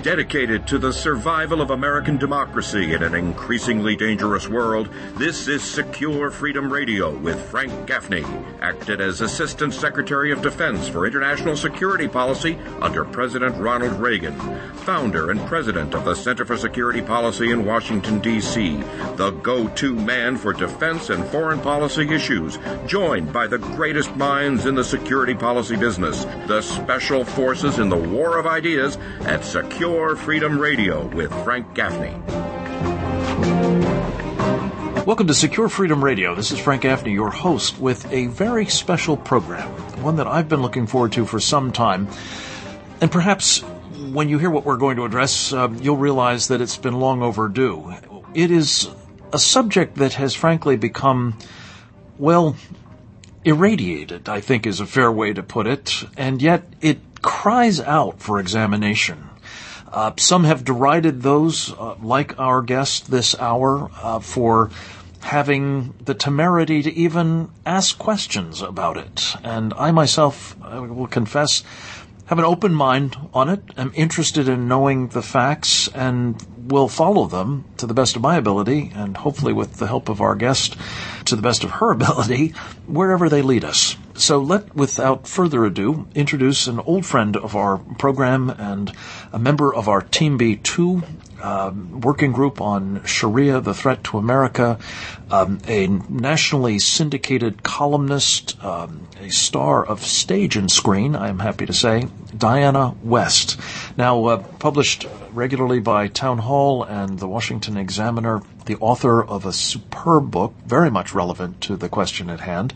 Dedicated to the survival of American democracy in an increasingly dangerous world, this is Secure Freedom Radio with Frank Gaffney, acted as Assistant Secretary of Defense for International Security Policy under President Ronald Reagan, founder and president of the Center for Security Policy in Washington, D.C., the go-to man for defense and foreign policy issues, joined by the greatest minds in the security policy business, the special forces in the war of ideas at Secure Freedom Radio with Frank Gaffney. Welcome to Secure Freedom Radio. This is Frank Gaffney, your host, with a very special program, one that I've been looking forward to for some time. And perhaps when you hear what we're going to address, you'll realize that it's been long overdue. It is a subject that has frankly become, well, irradiated, I think is a fair way to put it, and yet it cries out for examination. Some have derided those, like our guest this hour, for having the temerity to even ask questions about it. And I myself, I will confess, have an open mind on it. I'm interested in knowing the facts and will follow them to the best of my ability, and hopefully with the help of our guest, to the best of her ability, wherever they lead us. So without further ado, introduce an old friend of our program and a member of our Team B2 working group on Sharia, the threat to America, a nationally syndicated columnist, a star of stage and screen, I am happy to say, Diana West. Now published regularly by Town Hall and the Washington Examiner, the author of a superb book, very much relevant to the question at hand,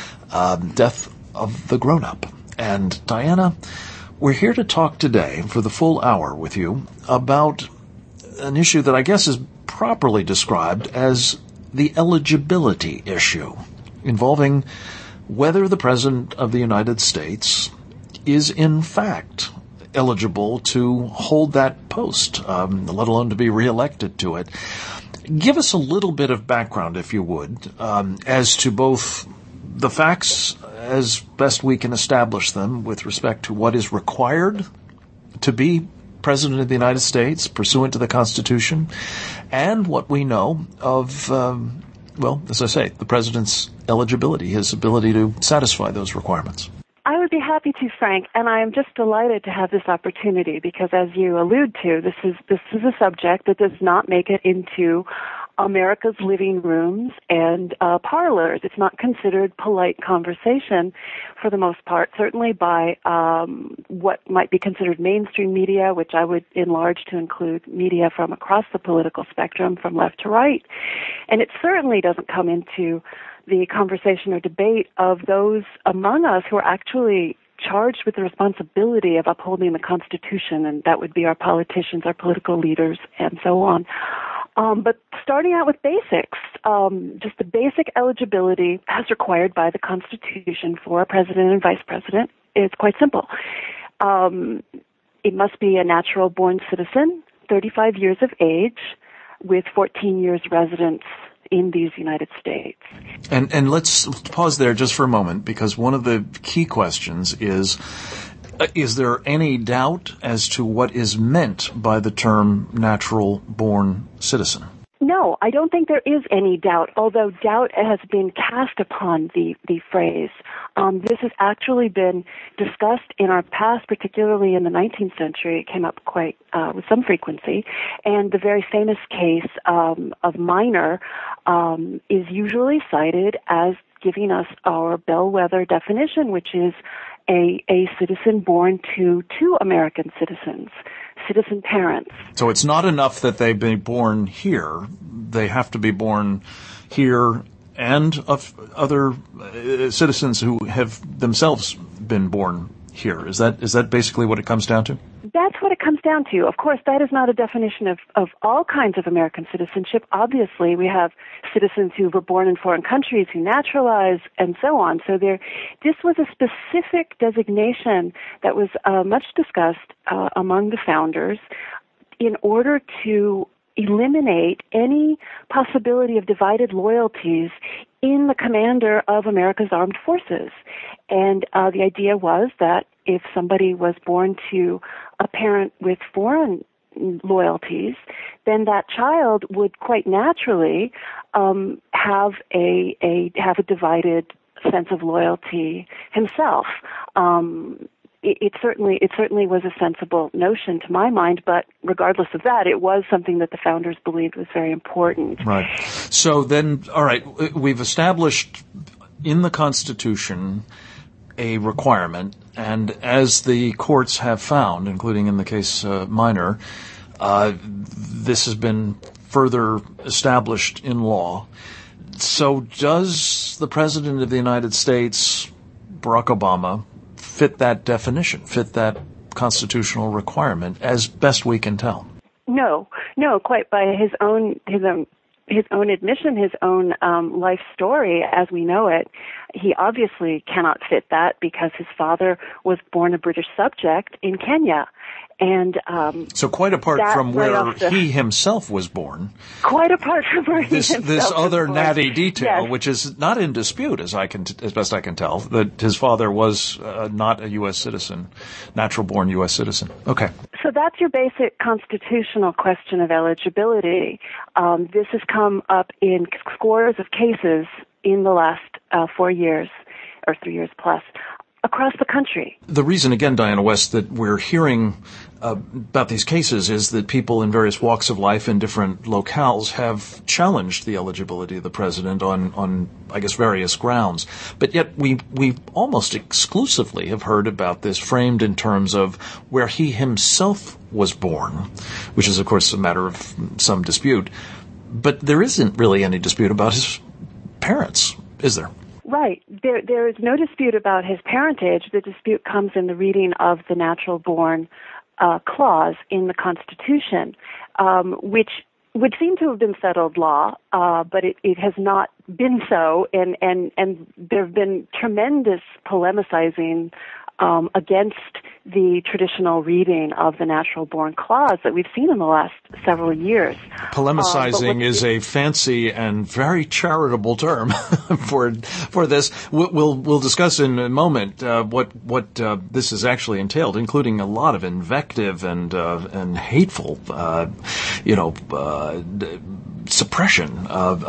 Death of the Grown-Up. And Diana, we're here to talk today for the full hour with you about an issue that I guess is properly described as the eligibility issue, involving whether the President of the United States is in fact eligible to hold that post, let alone to be reelected to it. Give us a little bit of background, if you would, as to both the facts as best we can establish them with respect to what is required to be President of the United States pursuant to the Constitution, and what we know of, as I say, the President's eligibility, his ability to satisfy those requirements. I would be happy to, Frank, and I am just delighted to have this opportunity because, as you allude to, this is a subject that does not make it into America's living rooms and parlors. It's not considered polite conversation for the most part, certainly by what might be considered mainstream media, which I would enlarge to include media from across the political spectrum, from left to right. And it certainly doesn't come into the conversation or debate of those among us who are actually charged with the responsibility of upholding the Constitution, and that would be our politicians, our political leaders, and so on. But starting out with basics, just the basic eligibility as required by the Constitution for a president and vice president is quite simple. It must be a natural-born citizen, 35 years of age, with 14 years residence in these United States. And let's pause there just for a moment, because one of the key questions is there any doubt as to what is meant by the term natural-born citizen? No, I don't think there is any doubt, although doubt has been cast upon the phrase. This has actually been discussed in our past, particularly in the 19th century. It came up quite with some frequency. And the very famous case of Minor is usually cited as giving us our bellwether definition, which is a citizen born to two American citizens, citizen parents. So it's not enough that they've been born here. They have to be born here and of other citizens who have themselves been born here. Is that basically what it comes down to? That's what it comes down to. Of course, that is not a definition of all kinds of American citizenship. Obviously, we have citizens who were born in foreign countries, who naturalize, and so on. So this was a specific designation that was much discussed among the founders in order to eliminate any possibility of divided loyalties in the commander of America's armed forces. And the idea was that if somebody was born to a parent with foreign loyalties, then that child would quite naturally have a divided sense of loyalty himself. It certainly was a sensible notion to my mind, but regardless of that, it was something that the founders believed was very important. Right. So then, all right, we've established in the Constitution a requirement, and as the courts have found, including in the case Minor, this has been further established in law. So does the President of the United States, Barack Obama, fit that definition, fit that constitutional requirement, as best we can tell? No, quite by his own admission, his own life story as we know it, he obviously cannot fit that because his father was born a British subject in Kenya. And so quite apart from where he himself was born, quite apart from where this other natty detail, yes, which is not in dispute, as best I can tell, that his father was not a U.S. citizen, natural-born U.S. citizen. Okay. So that's your basic constitutional question of eligibility. This has come up in scores of cases in the last 4 years, or 3 years plus, across the country. The reason, again, Diana West, that we're hearing about these cases is that people in various walks of life in different locales have challenged the eligibility of the president on I guess, various grounds. But yet we almost exclusively have heard about this framed in terms of where he himself was born, which is, of course, a matter of some dispute. But there isn't really any dispute about his parents, is there? Right. There is no dispute about his parentage. The dispute comes in the reading of the natural-born clause in the Constitution, which would seem to have been settled law, but it has not been so, and there have been tremendous polemicizing against the traditional reading of the natural-born clause that we've seen in the last several years. Polemicizing is a fancy and very charitable term for this. We'll discuss in a moment what this has actually entailed, including a lot of invective and hateful, suppression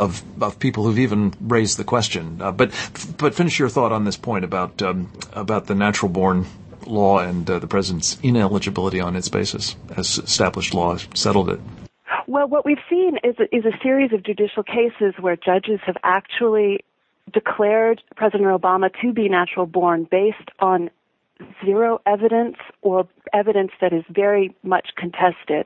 of people who've even raised the question. But finish your thought on this point about the natural-born law and the president's ineligibility on its basis, as established law settled it. Well, what we've seen is a series of judicial cases where judges have actually declared President Obama to be natural-born based on zero evidence or evidence that is very much contested.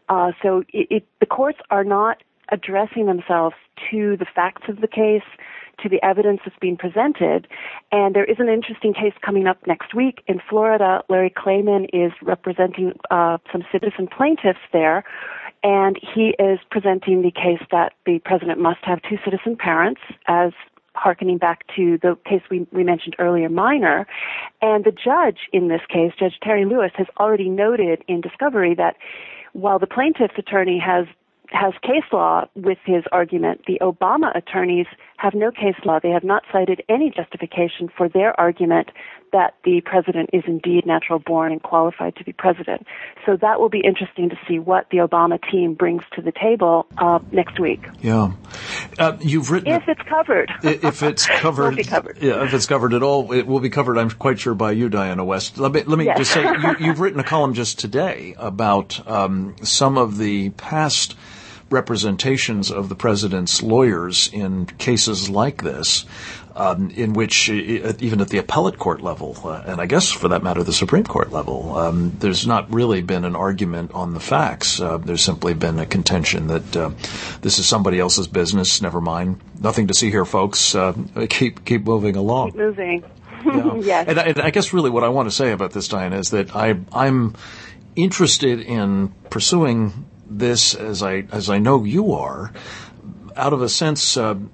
So the courts are not addressing themselves to the facts of the case, to the evidence that's being presented. And there is an interesting case coming up next week in Florida. Larry Klayman is representing some citizen plaintiffs there, and he is presenting the case that the president must have two citizen parents, as hearkening back to the case we mentioned earlier, Minor. And the judge in this case, Judge Terry Lewis, has already noted in discovery that while the plaintiff's attorney has case law with his argument, the Obama attorneys have no case law. They have not cited any justification for their argument that the president is indeed natural-born and qualified to be president. So that will be interesting to see what the Obama team brings to the table next week. Yeah. You've written... If it's covered. If it's covered. It will be covered. Yeah, if it's covered at all, it will be covered, I'm quite sure, by you, Diana West. Let me yes. just say, you've written a column just today about some of the past representations of the president's lawyers in cases like this, in which, even at the appellate court level, and I guess for that matter the Supreme Court level, there's not really been an argument on the facts. There's simply been a contention that this is somebody else's business, never mind. Nothing to see here, folks. Keep moving along. Keep moving. Yeah. Yes. And I guess really what I want to say about this, Diana, is that I'm interested in pursuing this, as I know you are, out of a sense of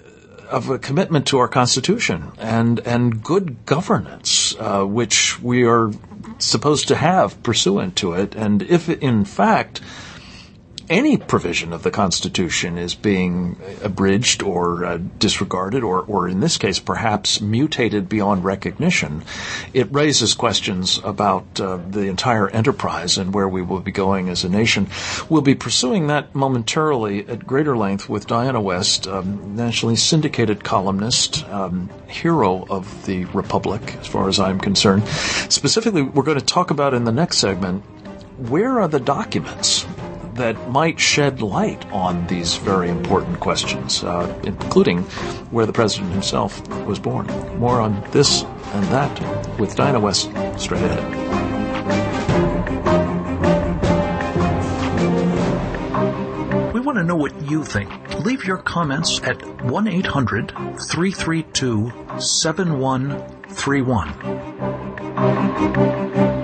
a commitment to our Constitution and good governance, which we are supposed to have pursuant to it. And if, in fact, any provision of the Constitution is being abridged or disregarded or in this case perhaps mutated beyond recognition, it raises questions about the entire enterprise and where we will be going as a nation. We'll be pursuing that momentarily at greater length with Diana West, nationally syndicated columnist, hero of the Republic as far as I'm concerned. Specifically, we're going to talk about in the next segment, where are the documents that might shed light on these very important questions, including where the president himself was born. More on this and that with Diana West straight ahead. We want to know what you think. Leave your comments at 1-800-332-7131.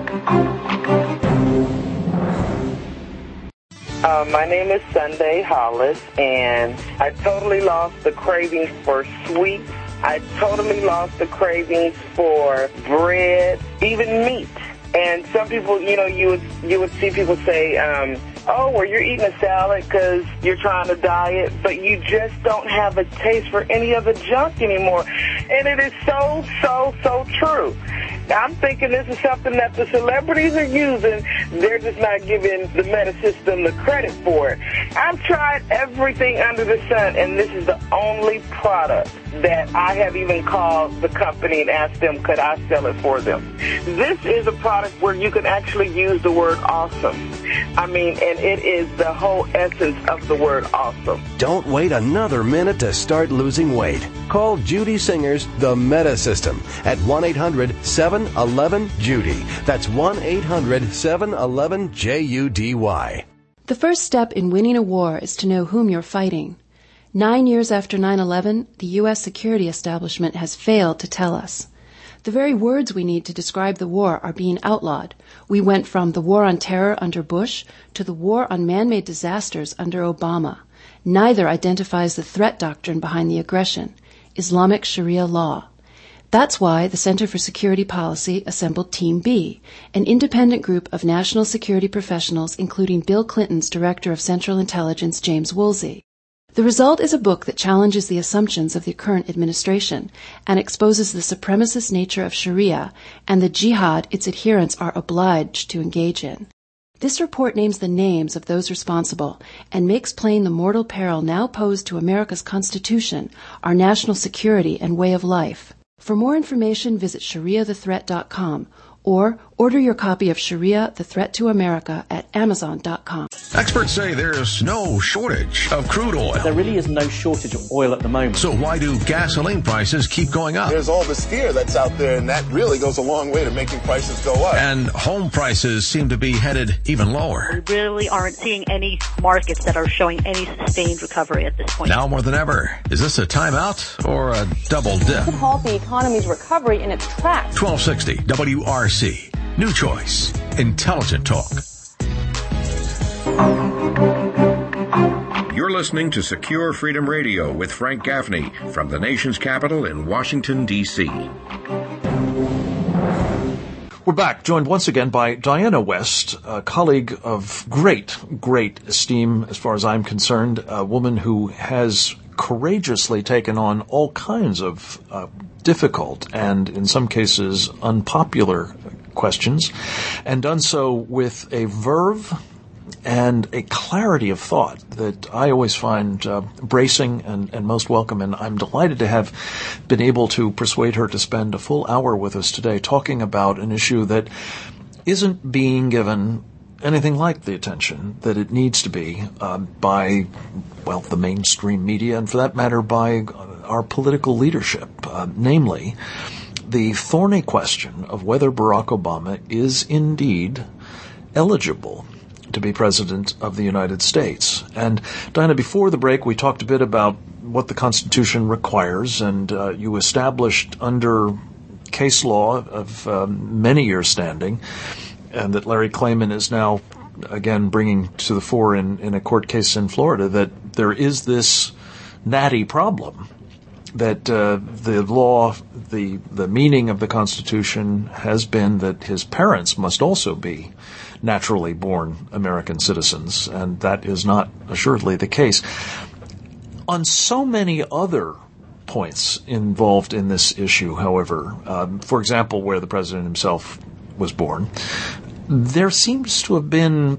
My name is Sunday Hollis, and I totally lost the cravings for sweets. I totally lost the cravings for bread, even meat. And some people, you would see people say, oh, well, you're eating a salad because you're trying to diet, but you just don't have a taste for any of the junk anymore. And it is so, so, so true. I'm thinking this is something that the celebrities are using. They're just not giving the meta system the credit for it. I've tried everything under the sun, and this is the only product that I have even called the company and asked them, could I sell it for them? This is a product where you can actually use the word awesome. I mean, and it is the whole essence of the word awesome. Don't wait another minute to start losing weight. Call Judy Singer's The Meta System at 1-800-711-JUDY. That's 1-800-711-JUDY. The first step in winning a war is to know whom you're fighting. 9 years after 9/11, the U.S. security establishment has failed to tell us. The very words we need to describe the war are being outlawed. We went from the war on terror under Bush to the war on man-made disasters under Obama. Neither identifies the threat doctrine behind the aggression, Islamic Sharia law. That's why the Center for Security Policy assembled Team B, an independent group of national security professionals, including Bill Clinton's Director of Central Intelligence, James Woolsey. The result is a book that challenges the assumptions of the current administration and exposes the supremacist nature of Sharia and the jihad its adherents are obliged to engage in. This report names the names of those responsible and makes plain the mortal peril now posed to America's Constitution, our national security, and way of life. For more information, visit ShariaTheThreat.com or order your copy of Sharia, The Threat to America at Amazon.com. Experts say there's no shortage of crude oil. There really is no shortage of oil at the moment. So why do gasoline prices keep going up? There's all this fear that's out there, and that really goes a long way to making prices go up. And home prices seem to be headed even lower. We really aren't seeing any markets that are showing any sustained recovery at this point. Now more than ever, is this a timeout or a double dip? Could halt the economy's recovery in its tracks. 1260 WRC. New choice. Intelligent talk. You're listening to Secure Freedom Radio with Frank Gaffney from the nation's capital in Washington, D.C. We're back, joined once again by Diana West, a colleague of great esteem as far as I'm concerned, a woman who has courageously taken on all kinds of difficult and, in some cases, unpopular questions, and done so with a verve and a clarity of thought that I always find bracing and most welcome. And I'm delighted to have been able to persuade her to spend a full hour with us today talking about an issue that isn't being given anything like the attention that it needs to be by, well, the mainstream media, and for that matter, by our political leadership, namely the thorny question of whether Barack Obama is indeed eligible to be President of the United States. And Diana, before the break, we talked a bit about what the Constitution requires, and you established under case law of many years standing, and that Larry Klayman is now, again, bringing to the fore in a court case in Florida, that there is this natty problem that the law, the meaning of the Constitution has been that his parents must also be naturally born American citizens, and that is not assuredly the case. On so many other points involved in this issue, however, for example, where the president himself was born, there seems to have been,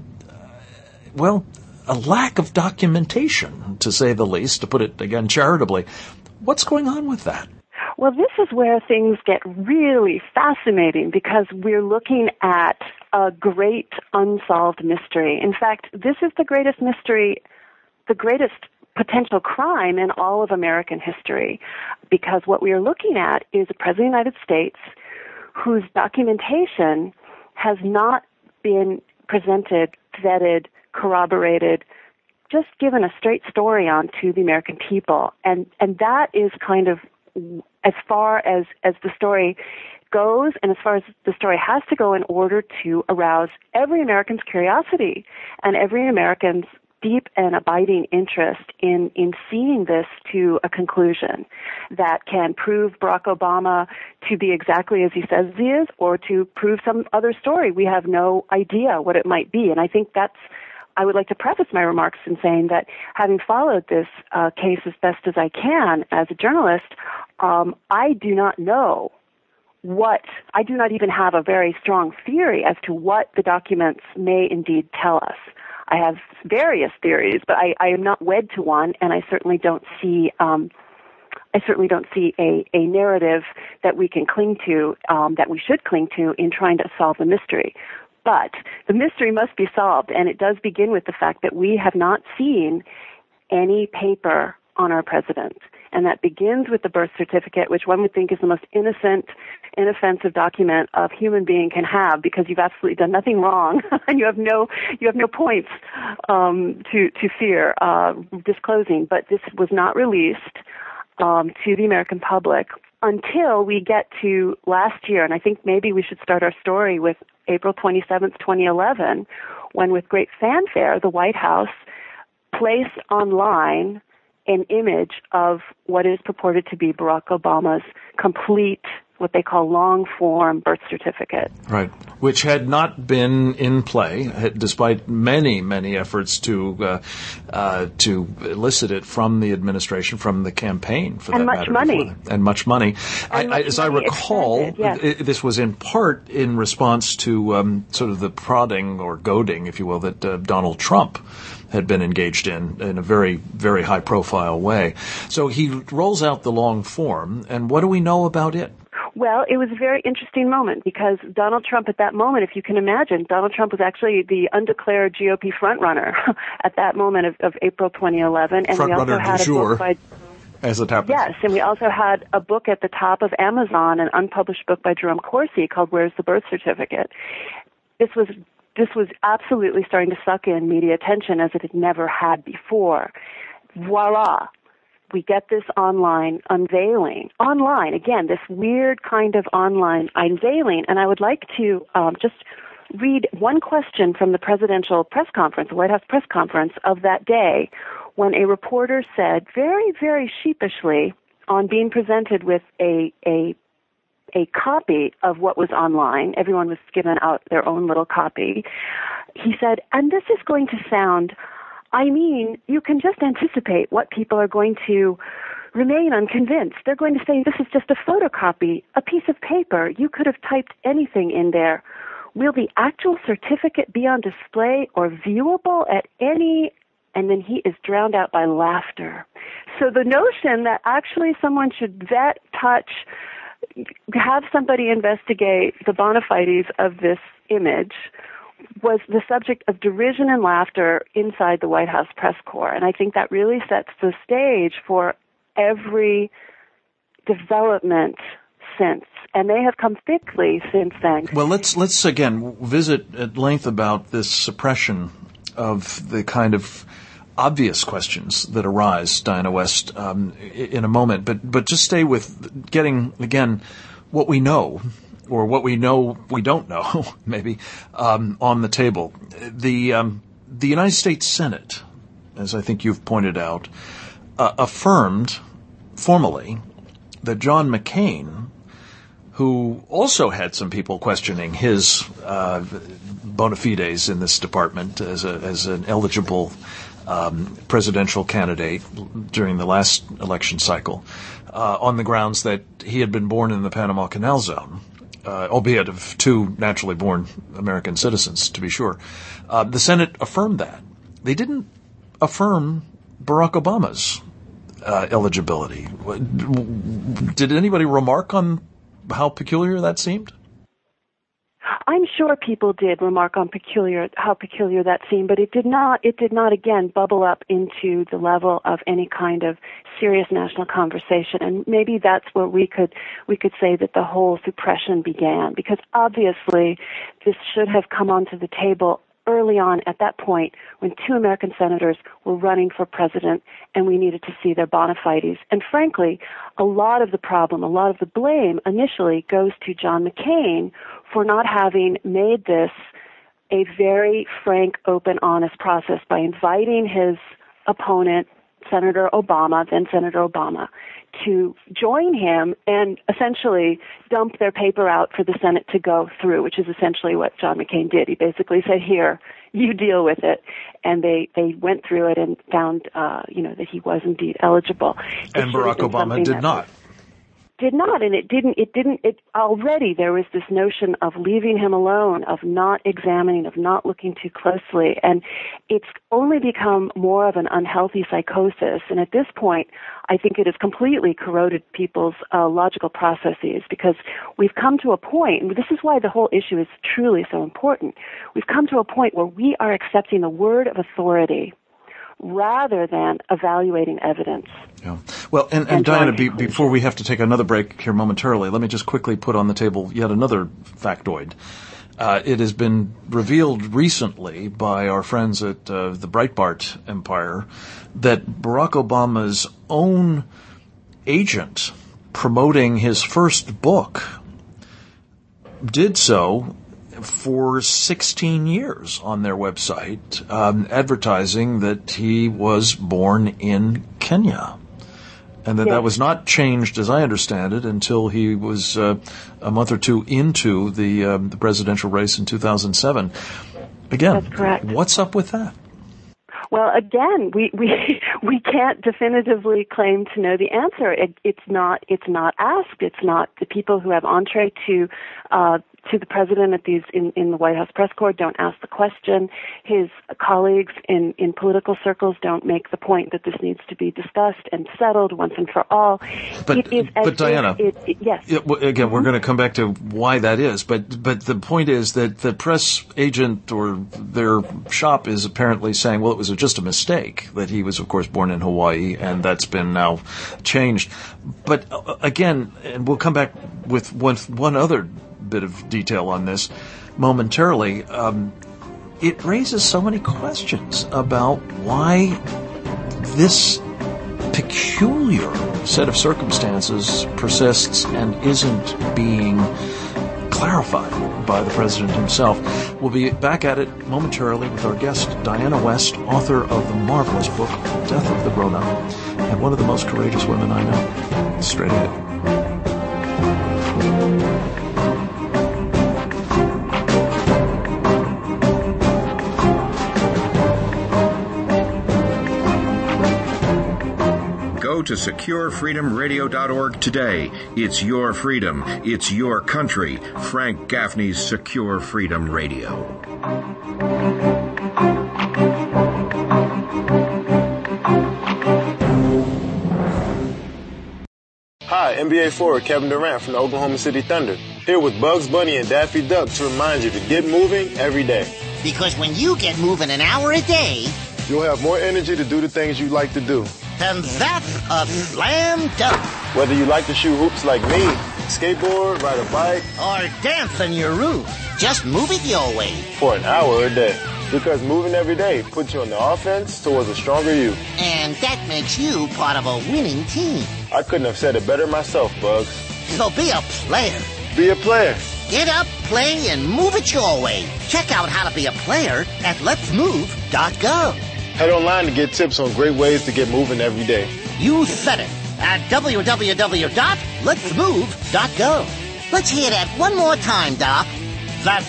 a lack of documentation, to say the least, to put it again charitably. What's going on with that? Well, this is where things get really fascinating because we're looking at a great unsolved mystery. In fact, this is the greatest mystery, the greatest potential crime in all of American history, because what we are looking at is a president of the United States whose documentation has not been presented, vetted, corroborated, just given a straight story on to the American people. And that is kind of as far as the story goes and as far as the story has to go in order to arouse every American's curiosity and every American's deep and abiding interest in seeing this to a conclusion that can prove Barack Obama to be exactly as he says he is or to prove some other story. We have no idea what it might be. And I think I would like to preface my remarks in saying that having followed this case as best as I can as a journalist, I do not know I do not even have a very strong theory as to what the documents may indeed tell us. I have various theories, but I am not wed to one, and I certainly don't see a narrative that we can cling to, that we should cling to in trying to solve the mystery. But the mystery must be solved, and it does begin with the fact that we have not seen any paper on our president. And that begins with the birth certificate, which one would think is the most innocent, inoffensive document a human being can have because you've absolutely done nothing wrong and you have no points to fear disclosing. But this was not released to the American public until we get to last year. And I think maybe we should start our story with April 27th, 2011, when with great fanfare, the White House placed online an image of what is purported to be Barack Obama's complete, what they call long-form birth certificate. Right, which had not been in play, despite many, many efforts to elicit it from the administration, from the campaign, for that matter. And much money. As I recall, this was in part in response to sort of the prodding or goading, if you will, that Donald Trump had been engaged in a very, very high-profile way. So he rolls out the long form, and what do we know about it? Well, it was a very interesting moment because Donald Trump at that moment, if you can imagine, Donald Trump was actually the undeclared GOP frontrunner at that moment of April 2011. And we also had a book by, as it happens. Yes, and we also had a book at the top of Amazon, an unpublished book by Jerome Corsi called Where's the Birth Certificate? This was absolutely starting to suck in media attention as it had never had before. Voila. We get this online unveiling. Online, again, this weird kind of online unveiling. And I would like to just read one question from the presidential press conference, the White House press conference of that day, when a reporter said very, very sheepishly on being presented with a copy of what was online. Everyone was given out their own little copy. He said, and this is going to sound, you can just anticipate what people are going to remain unconvinced. They're going to say, this is just a photocopy, a piece of paper. You could have typed anything in there. Will the actual certificate be on display or viewable at any? And then he is drowned out by laughter. So the notion that actually someone should vet, touch, have somebody investigate the bona fides of this image was the subject of derision and laughter inside the White House press corps. And I think that really sets the stage for every development since. And they have come thickly since then. Well, let's again visit at length about this suppression of the kind of obvious questions that arise, Diana West, in a moment. But just stay with getting, again, what we know, or what we know we don't know, maybe, on the table. The United States Senate, as I think you've pointed out, affirmed formally that John McCain, who also had some people questioning his bona fides in this department as an eligible presidential candidate during the last election cycle, on the grounds that he had been born in the Panama Canal Zone, albeit of two naturally born American citizens, to be sure. The Senate affirmed that. They didn't affirm Barack Obama's eligibility. Did anybody remark on how peculiar that seemed? I'm sure people did remark on how peculiar that seemed, but it did not again bubble up into the level of any kind of serious national conversation. And maybe that's where we could say that the whole suppression began, because obviously this should have come onto the table early on at that point when two American senators were running for president and we needed to see their bona fides. And frankly, a lot of the blame initially goes to John McCain for not having made this a very frank, open, honest process by inviting his opponent, Senator Obama, then Senator Obama, to join him and essentially dump their paper out for the Senate to go through, which is essentially what John McCain did. He basically said, here, you deal with it. And they went through it and found, that he was indeed eligible. And Barack Obama did not. Did not, and it already there was this notion of leaving him alone, of not examining, of not looking too closely, and it's only become more of an unhealthy psychosis, and at this point, I think it has completely corroded people's logical processes, because we've come to a point, and this is why the whole issue is truly so important, we've come to a point where we are accepting the word of authority rather than evaluating evidence. Yeah. Well, and Diana, before we have to take another break here momentarily, let me just quickly put on the table yet another factoid. It has been revealed recently by our friends at the Breitbart Empire that Barack Obama's own agent promoting his first book did so for 16 years on their website, advertising that he was born in Kenya. And that was not changed, as I understand it, until he was a month or two into the presidential race in 2007. Again, that's correct. What's up with that? Well, again, we can't definitively claim to know the answer. It's not asked. It's not the people who have entree to the president at these in the White House press corps don't ask the question. His colleagues in political circles don't make the point that this needs to be discussed and settled once and for all. But Diana, yes. Again, we're going to come back to why that is. But the point is that the press agent or their shop is apparently saying, well, it was just a mistake that he was, of course, born in Hawaii, and that's been now changed. But again, and we'll come back with one other bit of detail on this momentarily. It raises so many questions about why this peculiar set of circumstances persists and isn't being clarified by the president himself. We'll be back at it momentarily with our guest, Diana West, author of the marvelous book, Death of the Grown-Up, and one of the most courageous women I know. Straight ahead. Go to SecureFreedomRadio.org today. It's your freedom. It's your country. Frank Gaffney's Secure Freedom Radio. Hi, NBA forward Kevin Durant from the Oklahoma City Thunder. Here with Bugs Bunny and Daffy Duck to remind you to get moving every day. Because when you get moving an hour a day, you'll have more energy to do the things you like to do. And that's a slam dunk. Whether you like to shoot hoops like me, skateboard, ride a bike, or dance on your roof, just move it your way. For an hour a day. Because moving every day puts you on the offense towards a stronger you. And that makes you part of a winning team. I couldn't have said it better myself, Bugs. So be a player. Be a player. Get up, play, and move it your way. Check out how to be a player at letsmove.gov. Head online to get tips on great ways to get moving every day. You said it at www.letsmove.gov. Let's hear that one more time, Doc. That's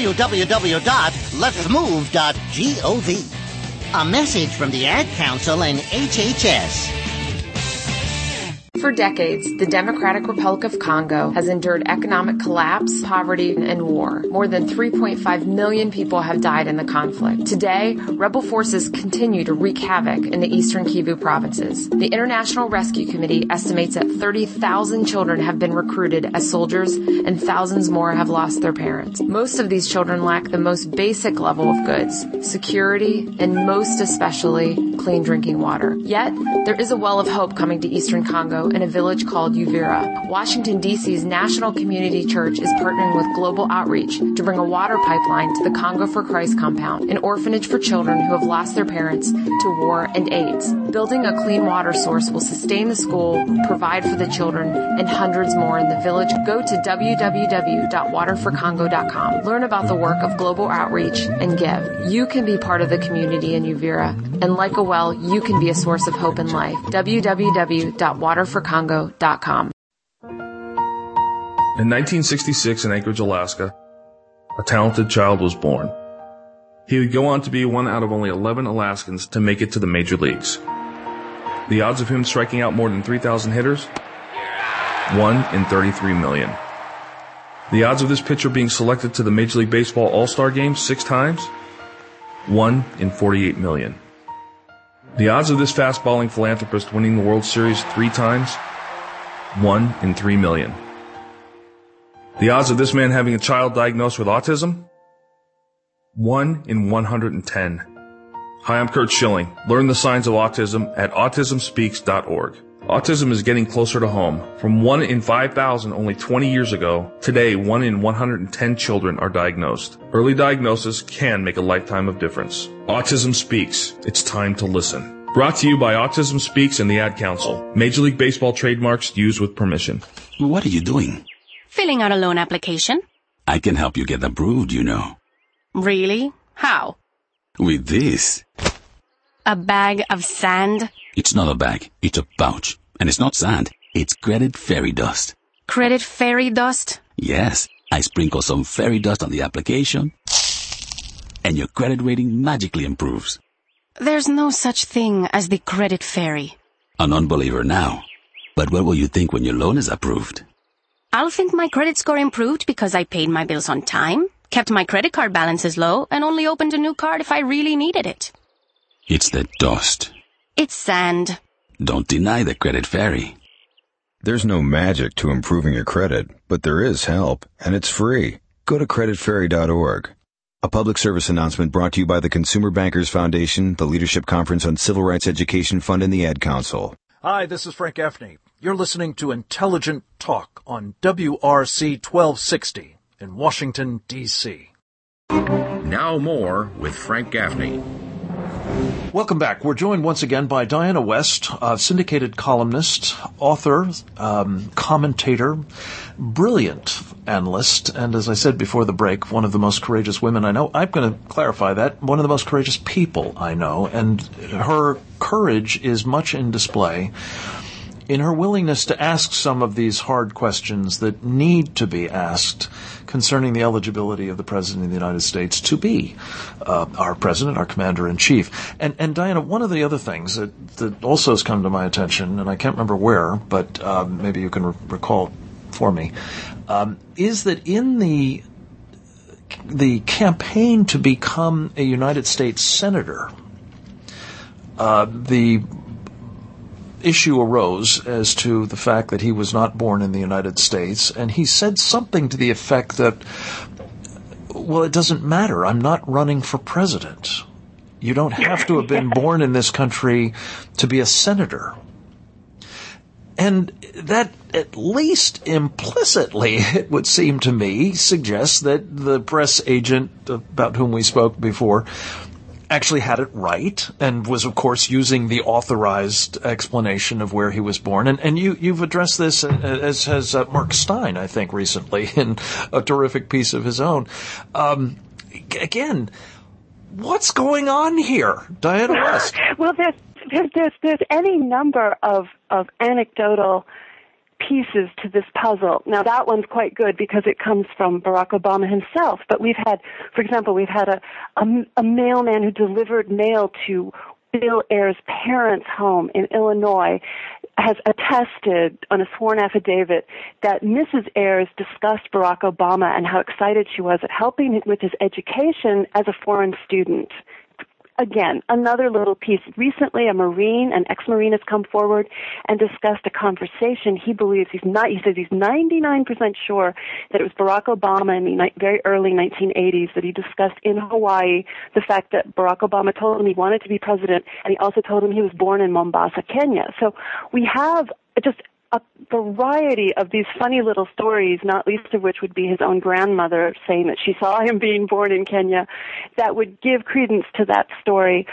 www.letsmove.gov. A message from the Ad Council and HHS. For decades, the Democratic Republic of Congo has endured economic collapse, poverty, and war. More than 3.5 million people have died in the conflict. Today, rebel forces continue to wreak havoc in the eastern Kivu provinces. The International Rescue Committee estimates that 30,000 children have been recruited as soldiers and thousands more have lost their parents. Most of these children lack the most basic level of goods, security, and most especially clean drinking water. Yet, there is a well of hope coming to eastern Congo in a village called Uvira. Washington, D.C.'s National Community Church is partnering with Global Outreach to bring a water pipeline to the Congo for Christ compound, an orphanage for children who have lost their parents to war and AIDS. Building a clean water source will sustain the school, provide for the children, and hundreds more in the village. Go to www.waterforcongo.com. Learn about the work of Global Outreach and give. You can be part of the community in Uvira, and like a well, you can be a source of hope and life. www.waterforcongo.com. In 1966 in Anchorage, Alaska, a talented child was born. He would go on to be one out of only 11 Alaskans to make it to the major leagues. The odds of him striking out more than 3,000 hitters? 1 in 33 million. The odds of this pitcher being selected to the Major League Baseball All-Star Game 6 times? 1 in 48 million. The odds of this fast-balling philanthropist winning the World Series 3 times? 1 in 3 million. The odds of this man having a child diagnosed with autism? 1 in 110. Hi, I'm Kurt Schilling. Learn the signs of autism at autismspeaks.org. Autism is getting closer to home. From 1 in 5,000 only 20 years ago, today 1 in 110 children are diagnosed. Early diagnosis can make a lifetime of difference. Autism Speaks. It's time to listen. Brought to you by Autism Speaks and the Ad Council. Major League Baseball trademarks used with permission. What are you doing? Filling out a loan application. I can help you get approved, you know. Really? How? With this. A bag of sand? It's not a bag, it's a pouch. And it's not sand, it's credit fairy dust. Credit fairy dust? Yes, I sprinkle some fairy dust on the application, and your credit rating magically improves. There's no such thing as the credit fairy. An unbeliever now. But what will you think when your loan is approved? I'll think my credit score improved because I paid my bills on time, kept my credit card balances low, and only opened a new card if I really needed it. It's the dust. It's sand. Don't deny the credit fairy. There's no magic to improving your credit, but there is help, and it's free. Go to creditfairy.org. A public service announcement brought to you by the Consumer Bankers Foundation, the Leadership Conference on Civil Rights Education Fund, and the Ad Council. Hi, this is Frank Gaffney. You're listening to Intelligent Talk on WRC 1260 in Washington, D.C. Now more with Frank Gaffney. Welcome back. We're joined once again by Diana West, syndicated columnist, author, commentator, brilliant analyst, and as I said before the break, one of the most courageous women I know. I'm going to clarify that. One of the most courageous people I know, and her courage is much in display in her willingness to ask some of these hard questions that need to be asked concerning the eligibility of the President of the United States to be our President, our Commander-in-Chief. And Diana, one of the other things that also has come to my attention, and I can't remember where, but maybe you can recall for me, is that in the campaign to become a United States Senator, the issue arose as to the fact that he was not born in the United States, and he said something to the effect that, well, it doesn't matter. I'm not running for president. You don't have to have been born in this country to be a senator. And that, at least implicitly, it would seem to me, suggests that the press agent about whom we spoke before actually had it right and was, of course, using the authorized explanation of where he was born. And you've addressed this, as has Mark Stein, I think, recently in a terrific piece of his own. Again, what's going on here, Diana West? Well, there's any number of anecdotal pieces to this puzzle. Now that one's quite good because it comes from Barack Obama himself. But we've had, for example, a mailman who delivered mail to Bill Ayers' parents' home in Illinois has attested on a sworn affidavit that Mrs. Ayers discussed Barack Obama and how excited she was at helping him with his education as a foreign student. Again, another little piece. Recently, an ex-Marine has come forward and discussed a conversation. He says he's 99% sure that it was Barack Obama in the very early 1980s that he discussed in Hawaii the fact that Barack Obama told him he wanted to be president, and he also told him he was born in Mombasa, Kenya. So we have just a variety of these funny little stories, not least of which would be his own grandmother saying that she saw him being born in Kenya, that would give credence to that story.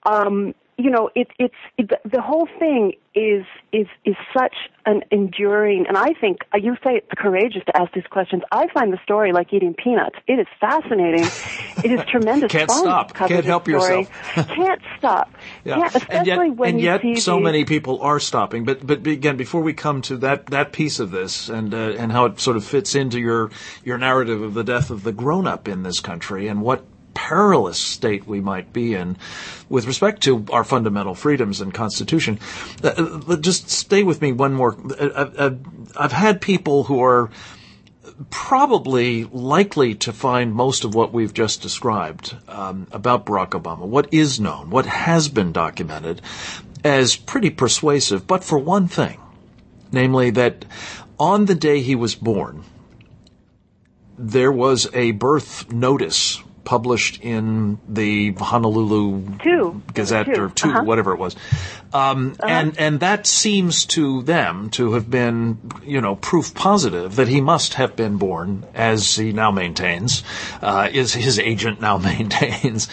The whole thing is such an enduring, and I think you say it's courageous to ask these questions. I find the story like eating peanuts. It is fascinating. It is tremendous. Can't stop. Can't help yourself. Can't stop. Yeah. Yeah, especially when you see so many people are stopping. But again, before we come to that piece of this and how it sort of fits into your narrative of the death of the grown-up in this country and what perilous state we might be in with respect to our fundamental freedoms and Constitution. Just stay with me one more. I've had people who are probably likely to find most of what we've just described about Barack Obama, what is known, what has been documented, as pretty persuasive, but for one thing, namely that on the day he was born, there was a birth notice published in the Honolulu Gazette or whatever it was. And that seems to them to have been, proof positive that he must have been born, as he now maintains, his agent now maintains,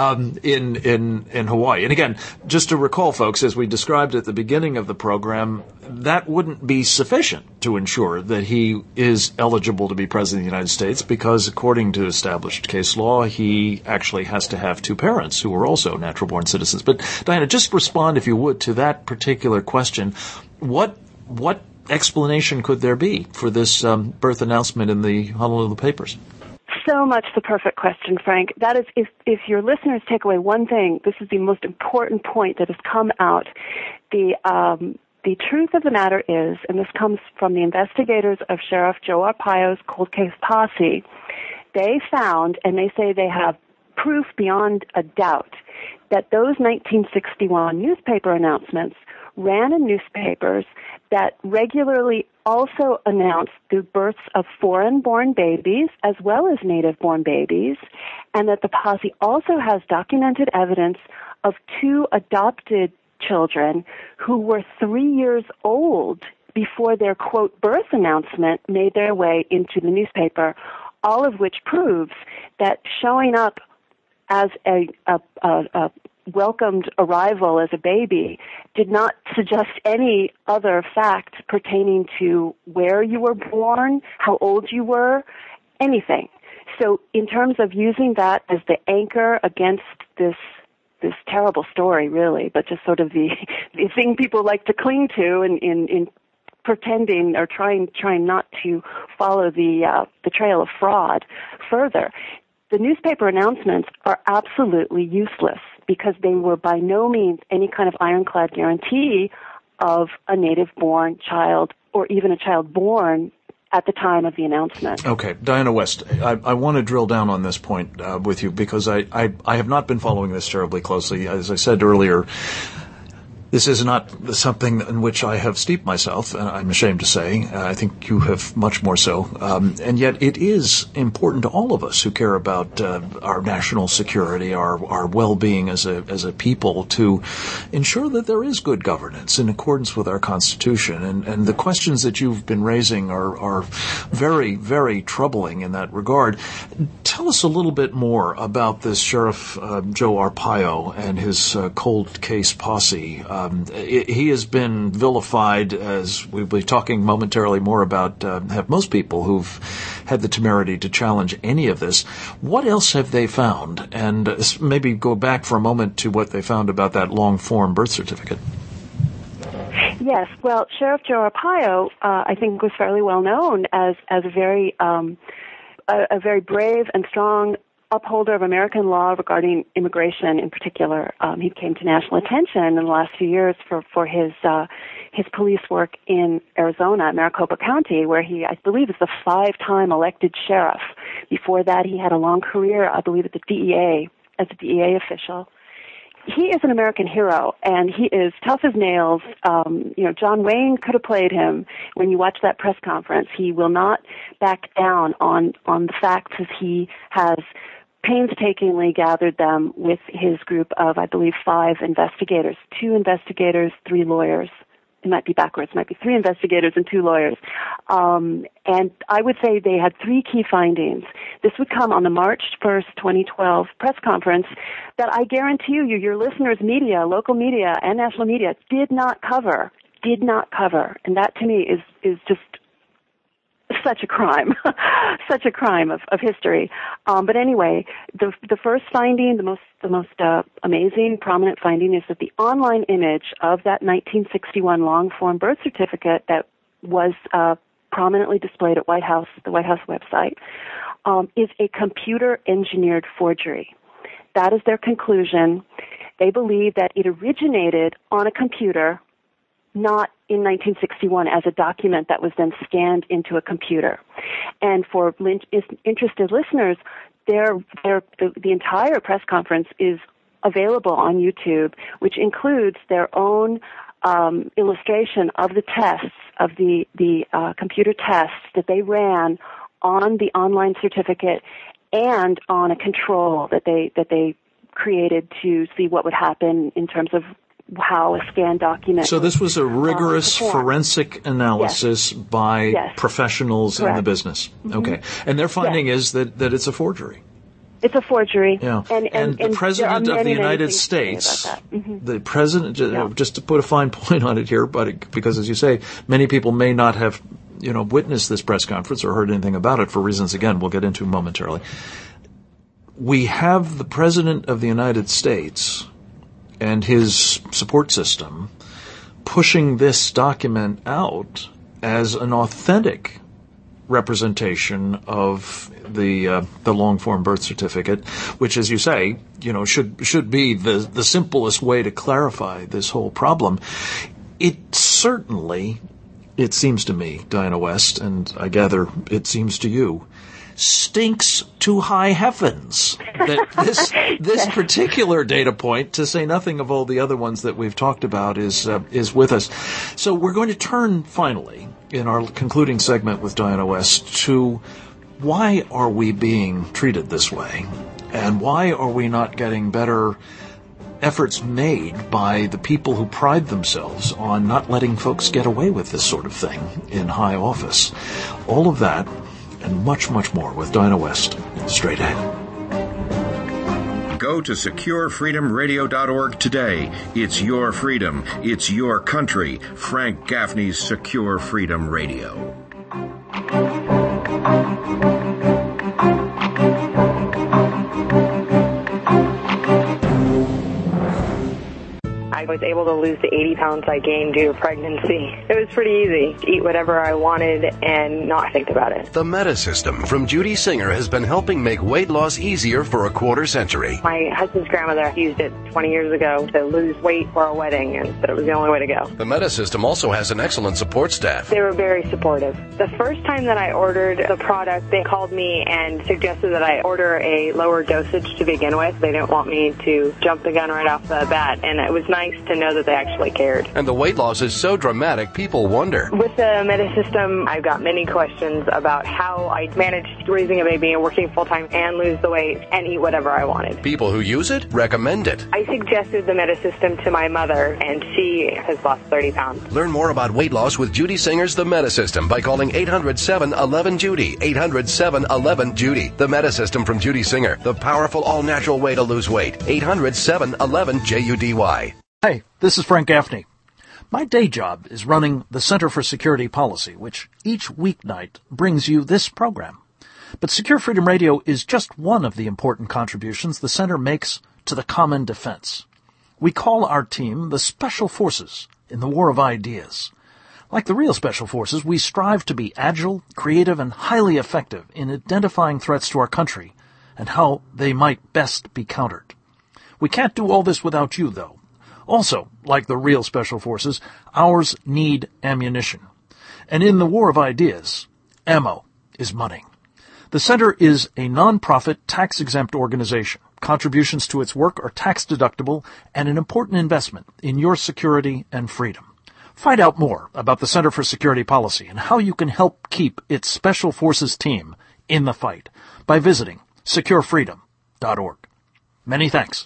in Hawaii. And again, just to recall, folks, as we described at the beginning of the program, that wouldn't be sufficient to ensure that he is eligible to be president of the United States, because according to established case law, he actually has to have two parents who are also natural-born citizens. But Diana, just respond, if you would, to that particular question. What explanation could there be for this birth announcement in the Honolulu papers? So much the perfect question, Frank. That is, if your listeners take away one thing, this is the most important point that has come out. The truth of the matter is, and this comes from the investigators of Sheriff Joe Arpaio's cold case posse, they found, and they say they have proof beyond a doubt, that those 1961 newspaper announcements ran in newspapers that regularly also announced the births of foreign-born babies as well as native-born babies, and that the posse also has documented evidence of two adopted children who were 3 years old before their, quote, birth announcement made their way into the newspaper, all of which proves that showing up as a welcomed arrival as a baby did not suggest any other fact pertaining to where you were born, how old you were, anything. So in terms of using that as the anchor against this terrible story, really, but just sort of the thing people like to cling to in pretending or trying not to follow the trail of fraud further. The newspaper announcements are absolutely useless because they were by no means any kind of ironclad guarantee of a native-born child or even a child born at the time of the announcement. Okay, Diana West, I want to drill down on this point with you because I have not been following this terribly closely. As I said earlier, this is not something in which I have steeped myself, and I'm ashamed to say. I think you have much more so. And yet it is important to all of us who care about our national security, our well-being as a people, to ensure that there is good governance in accordance with our Constitution. And the questions that you've been raising are very, very troubling in that regard. Tell us a little bit more about this Sheriff Joe Arpaio and his cold case posse. He has been vilified, as we'll be talking momentarily more about, have most people who've had the temerity to challenge any of this. What else have they found? And maybe go back for a moment to what they found about that long-form birth certificate. Yes, well, Sheriff Joe Arpaio, I think, was fairly well known as a very brave and strong upholder of American law regarding immigration in particular. He came to national attention in the last few years for his police work in Arizona, Maricopa County, where he, I believe, is the 5-time elected sheriff. Before that, he had a long career, I believe, at the DEA, as a DEA official. He is an American hero, and he is tough as nails. John Wayne could have played him when you watch that press conference. He will not back down on the facts as he has painstakingly gathered them with his group of, I believe, 5 investigators, 2 investigators, 3 lawyers. It might be backwards. It might be 3 investigators and 2 lawyers. And I would say they had 3 key findings. This would come on the March 1st, 2012 press conference that I guarantee you, your listeners' media, local media and national media did not cover. And that to me is just such a crime, such a crime of history. But anyway, the first finding, the most amazing, prominent finding is that the online image of that 1961 long-form birth certificate that was prominently displayed at the White House website, is a computer-engineered forgery. That is their conclusion. They believe that it originated on a computer, not in 1961 as a document that was then scanned into a computer. And for interested listeners, the entire press conference is available on YouTube, which includes their own illustration of the tests, of the computer tests that they ran on the online certificate and on a control that they created to see what would happen in terms of how a scanned document. So this was a rigorous forensic analysis by professionals in the business. Mm-hmm. Okay. And their finding is that it's a forgery. It's a forgery. Yeah. And the President of the United States, the President, just to put a fine point on it here, but because as you say, many people may not have, witnessed this press conference or heard anything about it for reasons, again, we'll get into momentarily. We have the President of the United States and his support system pushing this document out as an authentic representation of the long-form birth certificate, which, as you say, should be the simplest way to clarify this whole problem. It certainly, it seems to me, Diana West, and I gather it seems to you, stinks to high heavens that this particular data point, to say nothing of all the other ones that we've talked about, is with us. So we're going to turn finally in our concluding segment with Diana West to why are we being treated this way, and why are we not getting better efforts made by the people who pride themselves on not letting folks get away with this sort of thing in high office. All of that and much, much more with Diana West straight ahead. Go to SecureFreedomRadio.org today. It's your freedom. It's your country. Frank Gaffney's Secure Freedom Radio. I was able to lose the 80 pounds I gained due to pregnancy. It was pretty easy to eat whatever I wanted and not think about it. The Meta System from Judy Singer has been helping make weight loss easier for a quarter-century. My husband's grandmother used it 20 years ago to lose weight for a wedding and said it was the only way to go. The Meta System also has an excellent support staff. They were very supportive. The first time that I ordered the product, they called me and suggested that I order a lower dosage to begin with. They didn't want me to jump the gun right off the bat, and it was nice to know that they actually cared. And the weight loss is so dramatic, people wonder. With the Meta System, I've got many questions about how I managed raising a baby and working full-time and lose the weight and eat whatever I wanted. People who use it recommend it. I suggested the Meta System to my mother, and she has lost 30 pounds. Learn more about weight loss with Judy Singer's The Meta System by calling 800-711-JUDY. 800-711-JUDY. The Meta System from Judy Singer. The powerful all-natural way to lose weight. 800-711-JUDY. Hey, this is Frank Gaffney. My day job is running the Center for Security Policy, which each weeknight brings you this program. But Secure Freedom Radio is just one of the important contributions the Center makes to the common defense. We call our team the Special Forces in the war of ideas. Like the real Special Forces, we strive to be agile, creative, and highly effective in identifying threats to our country and how they might best be countered. We can't do all this without you, though. Also, like the real Special Forces, ours need ammunition. And in the war of ideas, ammo is money. The Center is a non-profit, tax-exempt organization. Contributions to its work are tax-deductible and an important investment in your security and freedom. Find out more about the Center for Security Policy and how you can help keep its Special Forces team in the fight by visiting securefreedom.org. Many thanks.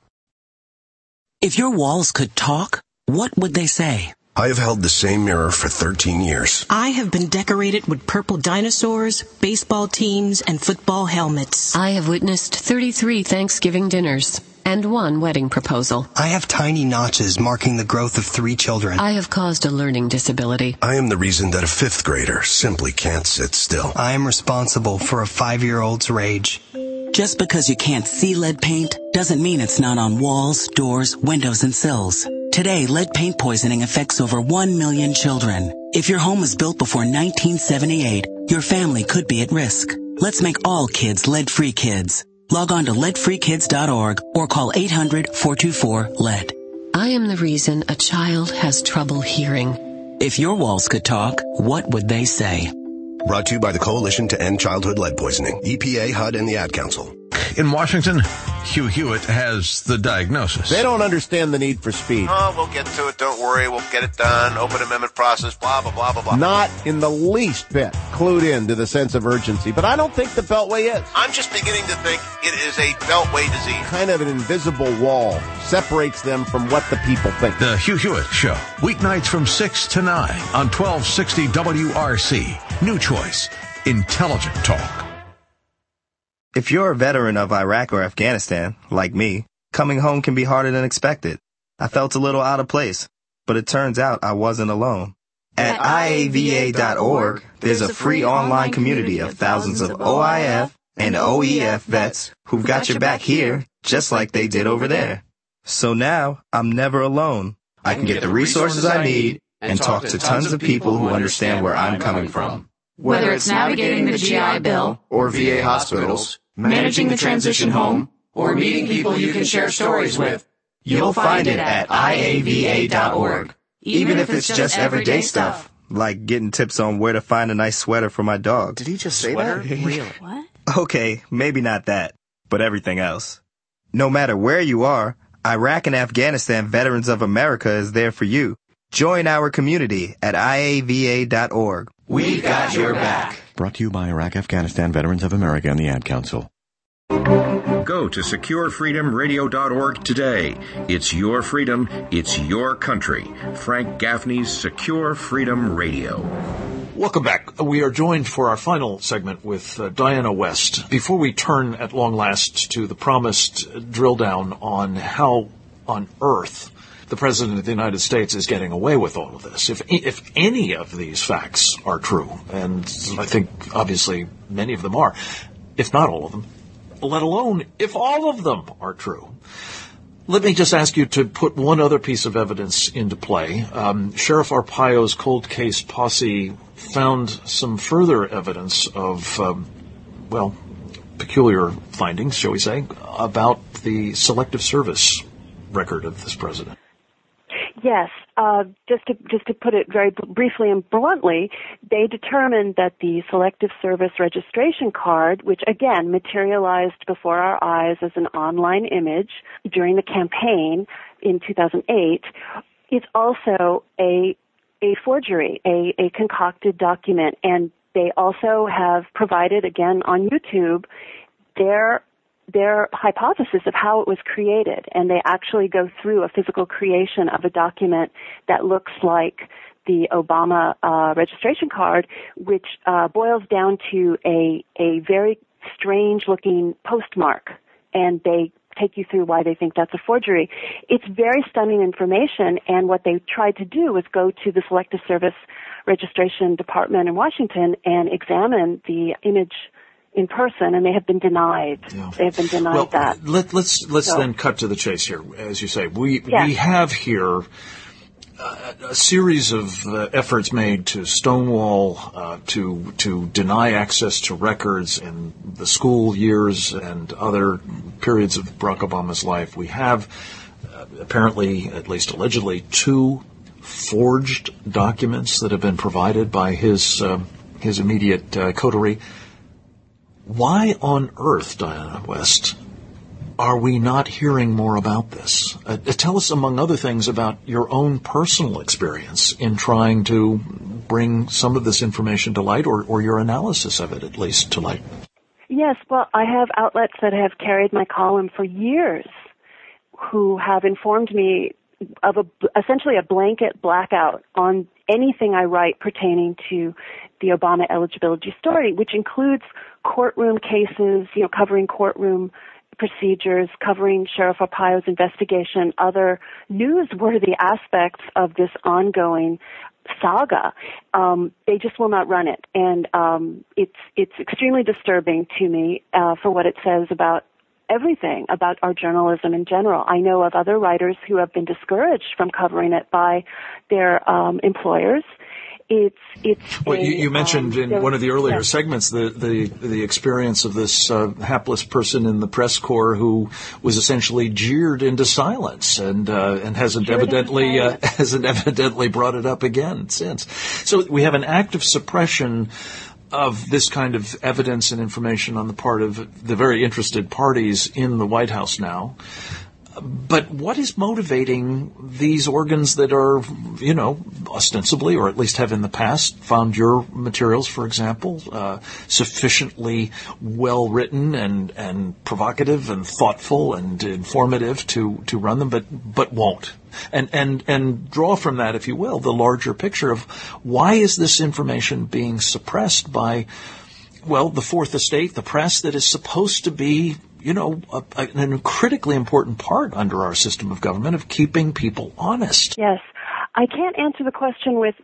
If your walls could talk, what would they say? I have held the same mirror for 13 years. I have been decorated with purple dinosaurs, baseball teams, and football helmets. I have witnessed 33 Thanksgiving dinners and 1 wedding proposal. I have tiny notches marking the growth of 3 children. I have caused a learning disability. I am the reason that a 5th grader simply can't sit still. I am responsible for a 5-year-old's rage. Just because you can't see lead paint doesn't mean it's not on walls, doors, windows, and sills. Today, lead paint poisoning affects over 1 million children. If your home was built before 1978, your family could be at risk. Let's make all kids lead-free kids. Log on to leadfreekids.org or call 800-424-LEAD. I am the reason a child has trouble hearing. If your walls could talk, what would they say? Brought to you by the Coalition to End Childhood Lead Poisoning, EPA, HUD, and the Ad Council. In Washington, Hugh Hewitt has the diagnosis. They don't understand the need for speed. Oh, we'll get to it. Don't worry. We'll get it done. Open amendment process, blah, blah, blah, blah, blah. Not in the least bit clued in to the sense of urgency. But I don't think the Beltway is. I'm just beginning to think it is a Beltway disease. Kind of an invisible wall separates them from what the people think. The Hugh Hewitt Show, weeknights from 6 to 9 on 1260 WRC. New choice, intelligent talk. If you're a veteran of Iraq or Afghanistan, like me, coming home can be harder than expected. I felt a little out of place, but it turns out I wasn't alone. At IAVA.org, there's a free online community of thousands of OIF and OEF vets who've got your back here, just like they did over there. So now, I'm never alone. I can get the resources I need and talk to tons of people who understand where I'm coming from. Whether it's navigating the GI Bill or VA hospitals, managing the transition home, or meeting people you can share stories with, you'll find it at IAVA.org. Even if it's just everyday stuff, like getting tips on where to find a nice sweater for my dog. Did he just say Sweater? that? Really? What? Okay, maybe not that, but everything else. No matter where you are, Iraq and Afghanistan Veterans of America is there for you. Join our community at IAVA.org. We've got your back. Brought to you by Iraq Afghanistan Veterans of America and the Ad Council. Go to SecureFreedomRadio.org today. It's your freedom. It's your country. Frank Gaffney's Secure Freedom Radio. Welcome back. We are joined for our final segment with Diana West. Before we turn at long last to the promised drill down on how on earth the President of the United States is getting away with all of this, if any of these facts are true, and I think obviously many of them are, if not all of them, let alone if all of them are true. Let me just ask you to put one other piece of evidence into play. Sheriff Arpaio's cold case posse found some further evidence of, peculiar findings, shall we say, about the Selective Service record of this president. Yes. Just to put it very briefly and bluntly, they determined that the Selective Service registration card, which again materialized before our eyes as an online image during the campaign in 2008, is also a forgery, a concocted document. And they also have provided, again on YouTube, their hypothesis of how it was created, and they actually go through a physical creation of a document that looks like the Obama registration card, which boils down to a very strange-looking postmark, and they take you through why they think that's a forgery. It's very stunning information, and what they tried to do was go to the Selective Service Registration Department in Washington and examine the image in person, and they have been denied. Yeah. They have been denied that. Let's then cut to the chase here. As you say, we have here a series of efforts made to stonewall, to deny access to records in the school years and other periods of Barack Obama's life. We have apparently, at least allegedly, 2 forged documents that have been provided by his immediate coterie. Why on earth, Diana West, are we not hearing more about this? Tell us, among other things, about your own personal experience in trying to bring some of this information to light, or your analysis of it, at least, to light. Yes, well, I have outlets that have carried my column for years who have informed me of essentially a blanket blackout on anything I write pertaining to the Obama eligibility story, which includes courtroom cases, covering courtroom procedures, covering Sheriff Arpaio's investigation, other newsworthy aspects of this ongoing saga. They just will not run it, and it's extremely disturbing to me for what it says about everything, about our journalism in general. I know of other writers who have been discouraged from covering it by their employers. Well, you mentioned in one of the earlier segments the experience of this hapless person in the press corps who was essentially jeered into silence and hasn't evidently brought it up again since. So we have an active suppression of this kind of evidence and information on the part of the very interested parties in the White House now. But what is motivating these organs that are, ostensibly, or at least have in the past, found your materials, for example, sufficiently well written and provocative and thoughtful and informative to run them, but won't? And draw from that, if you will, the larger picture of why is this information being suppressed by, the Fourth Estate, the press that is supposed to be a critically important part under our system of government of keeping people honest. Yes. I can't answer the question with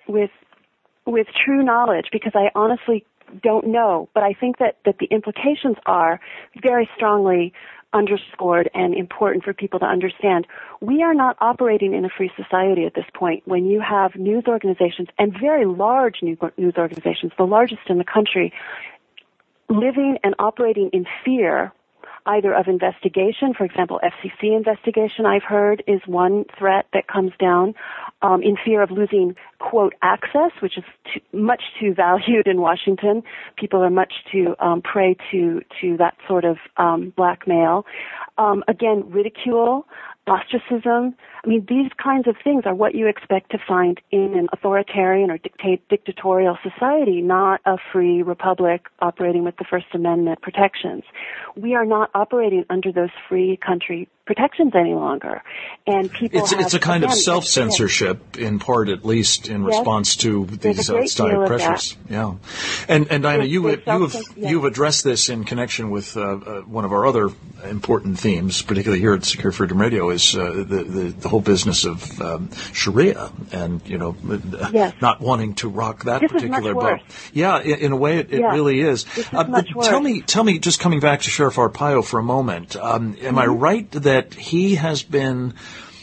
true knowledge because I honestly don't know, but I think that the implications are very strongly underscored and important for people to understand. We are not operating in a free society at this point when you have news organizations and very large news organizations, the largest in the country, living and operating in fear either of investigation, for example, FCC investigation, I've heard, is one threat that comes down, in fear of losing, quote, access, which is much too valued in Washington. People are much too prey to that sort of blackmail. Again, ridicule, ostracism. I mean, these kinds of things are what you expect to find in an authoritarian or dictatorial society, not a free republic operating with the First Amendment protections. We are not operating under those free country protections any longer. And people it's a kind of self-censorship, in part at least, in response to these outside pressures. Yeah. And Diana, you've addressed this in connection with one of our other important themes, particularly here at Secure Freedom Radio, is the whole business of Sharia and, not wanting to rock that particular boat. Yeah, in a way it really is. Tell me, just coming back to Sheriff Arpaio for a moment, am I right that he has been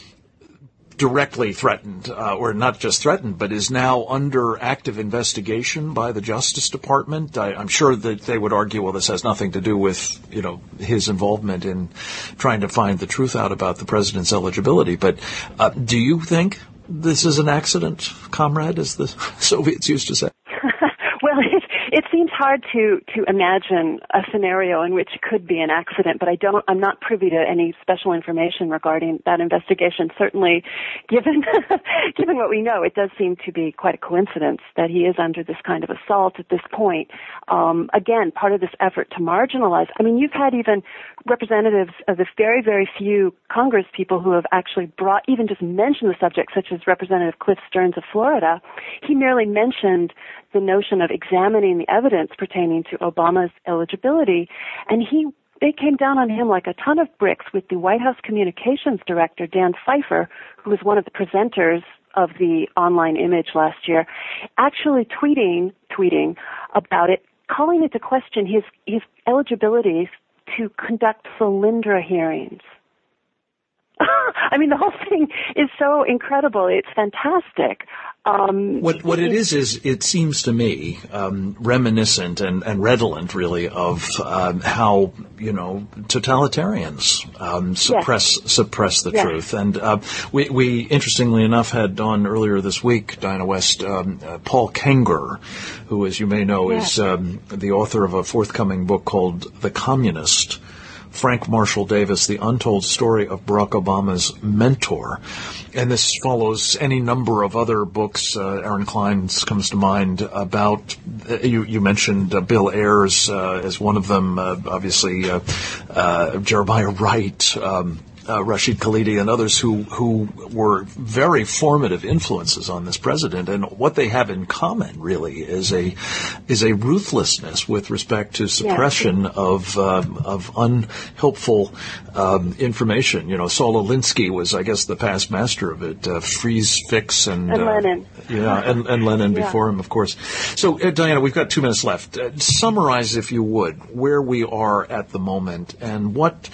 directly threatened, or not just threatened, but is now under active investigation by the Justice Department? I'm sure that they would argue, well, this has nothing to do with, his involvement in trying to find the truth out about the president's eligibility. But do you think this is an accident, comrade, as the Soviets used to say? Well, it seems hard to imagine a scenario in which it could be an accident, but I'm not privy to any special information regarding that investigation. Certainly, given what we know, it does seem to be quite a coincidence that he is under this kind of assault at this point. Again, part of this effort to marginalize. I mean, you've had even representatives of the very, very few Congress people who have actually even just mentioned the subject, such as Representative Cliff Stearns of Florida. He merely mentioned the notion of examining the evidence pertaining to Obama's eligibility, and they came down on him like a ton of bricks with the White House Communications Director, Dan Pfeiffer, who was one of the presenters of the online image last year, actually tweeting about it, calling into question his eligibility to conduct Solyndra hearings. I mean, the whole thing is so incredible. It's fantastic. What it is it seems to me reminiscent and redolent, really, of how totalitarians suppress the truth. And we interestingly enough had on earlier this week, Diana West, Paul Kenger, who, as you may know, is the author of a forthcoming book called The Communist. Frank Marshall Davis, The Untold Story of Barack Obama's Mentor. And this follows any number of other books. Aaron Klein's comes to mind about, you mentioned Bill Ayers as one of them, obviously Jeremiah Wright, Rashid Khalidi, and others who were very formative influences on this president. And what they have in common, really, is a ruthlessness with respect to suppression of unhelpful information. Saul Alinsky was, I guess, the past master of it. Freeze, fix, and Lenin. And Lenin before him, of course. So, Diana, we've got 2 minutes left. Summarize, if you would, where we are at the moment and what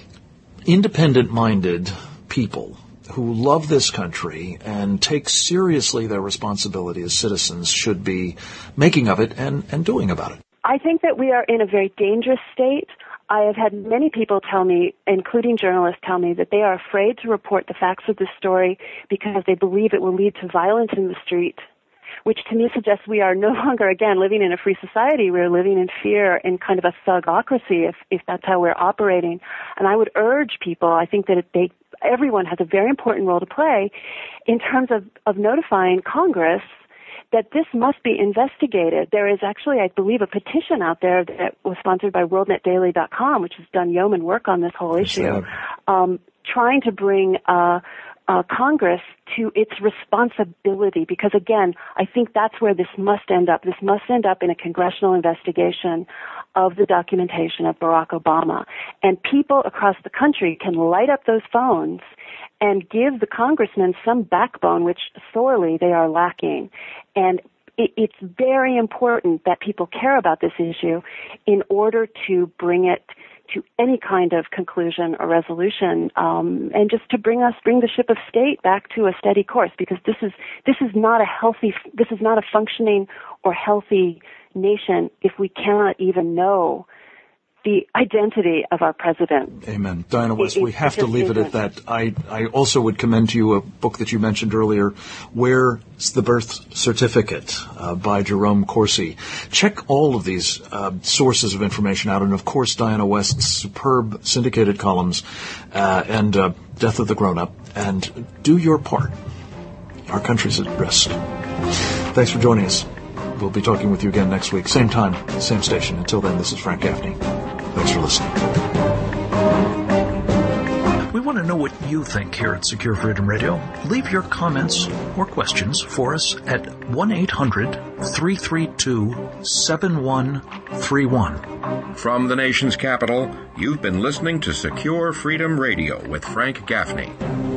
independent-minded people who love this country and take seriously their responsibility as citizens should be making of it and doing about it. I think that we are in a very dangerous state. I have had many people tell me, including journalists, tell me that they are afraid to report the facts of this story because they believe it will lead to violence in the street, which to me suggests we are no longer, again, living in a free society. We're living in fear, in kind of a thugocracy, if that's how we're operating. And I would urge people, I think that everyone has a very important role to play in terms of notifying Congress that this must be investigated. There is actually, I believe, a petition out there that was sponsored by WorldNetDaily.com, which has done yeoman work on this whole issue, trying to bring Congress to its responsibility, because again, I think that's where this must end up. This must end up in a congressional investigation of the documentation of Barack Obama. And people across the country can light up those phones and give the congressmen some backbone, which sorely they are lacking. And it's very important that people care about this issue in order to bring it to any kind of conclusion or resolution, and just to bring the ship of state back to a steady course, because this is not a functioning or healthy nation if we cannot even know the identity of our president. Amen. Diana West, we have to leave it at that. I also would commend to you a book that you mentioned earlier, Where's the Birth Certificate, by Jerome Corsi. Check all of these sources of information out, and of course Diana West's superb syndicated columns and Death of the Grown-Up, and do your part. Our country's at risk. Thanks for joining us. We'll be talking with you again next week, same time, same station. Until then, this is Frank Gaffney. Thanks for listening. We want to know what you think here at Secure Freedom Radio. Leave your comments or questions for us at 1-800-332-7131. From the nation's capital, you've been listening to Secure Freedom Radio with Frank Gaffney.